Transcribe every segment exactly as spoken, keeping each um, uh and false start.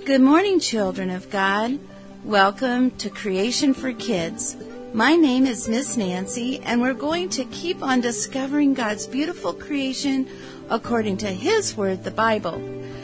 Good morning, children of God. Welcome to Creation for Kids. My name is Miss Nancy, and we're going to keep on discovering God's beautiful creation according to His Word, the Bible.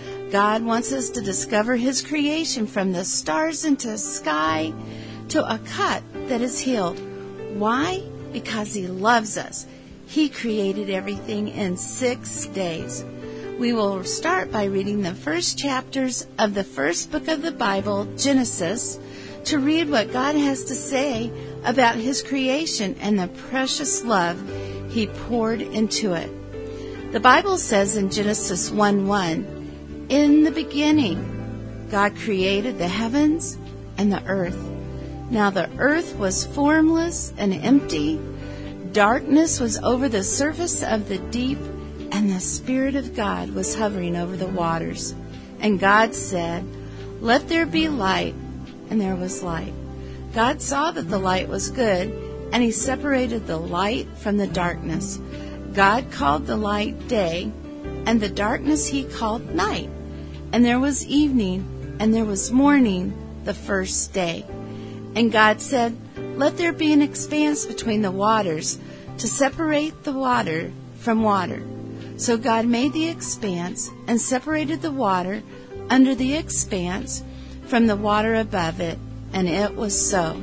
God wants us to discover His creation from the stars into the sky to a cut that is healed. Why? Because He loves us. He created everything in six days. We will start by reading the first chapters of the first book of the Bible, Genesis, to read what God has to say about His creation and the precious love He poured into it. The Bible says in Genesis one one, "In the beginning, God created the heavens and the earth. Now the earth was formless and empty. Darkness was over the surface of the deep, and the Spirit of God was hovering over the waters. And God said, 'Let there be light,' and there was light. God saw that the light was good, and He separated the light from the darkness. God called the light day, and the darkness He called night. And there was evening, and there was morning, the first day. And God said, 'Let there be an expanse between the waters, to separate the water from water.' So God made the expanse and separated the water under the expanse from the water above it, and it was so.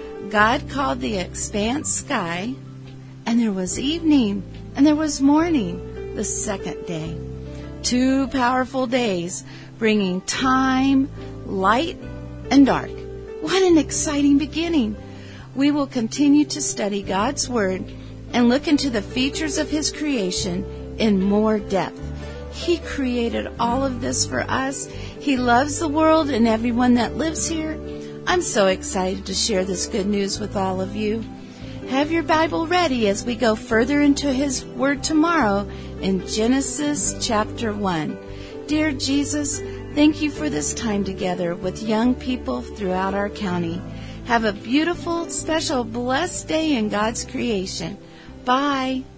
God called the expanse sky, and there was evening, and there was morning, the second day. Two powerful days, bringing time, light, and dark. What an exciting beginning! We will continue to study God's Word and look into the features of His creation in more depth. He created all of this for us. He loves the world and everyone that lives here. I'm so excited to share this good news with all of you. Have your Bible ready as we go further into His Word tomorrow in Genesis chapter one. Dear Jesus, thank you for this time together with young people throughout our county. Have a beautiful, special, blessed day in God's creation. Bye.